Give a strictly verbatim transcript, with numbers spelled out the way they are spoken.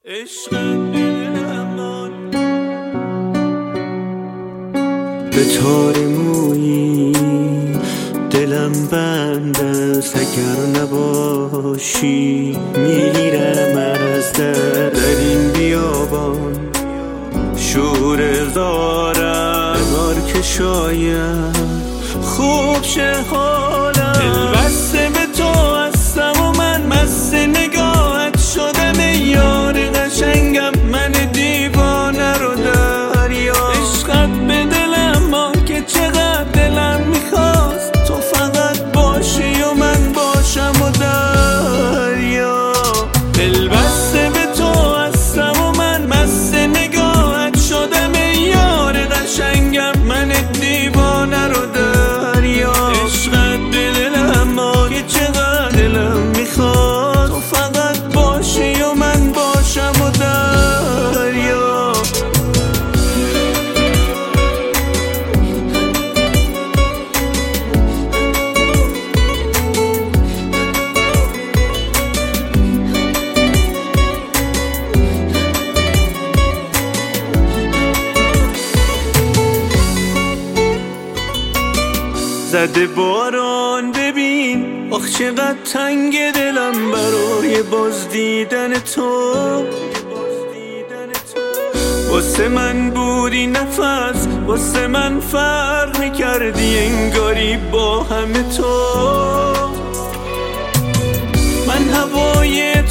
عشق دلمان به تار مویی دلم بند است، اگر نباشی میرم از در در این بیابان شور زارم بار که شاید خوب شه حالم. دل بسته به تو هستم و من مست نگاهت شدم ای یار قشنگم، من دیوانه رو دریا. عشقت به دلم ما که چقدر دلم میخواست تو فقط باشی و من باشم و دریا. دل بسته به تو هستم و من مست نگاهت شدم ای یار قشنگم، من دیوانه رو دریا. عشقت به دلم ما که چقدر دلم میخواد تو فقط باشی و من باشم و دریا. زده باران ببین آخ چقدر تنگ دلم برای باز دیدن تو. واسه من بودی نفس، واسه من فرق میکردی انگاری با همه تو. من هوای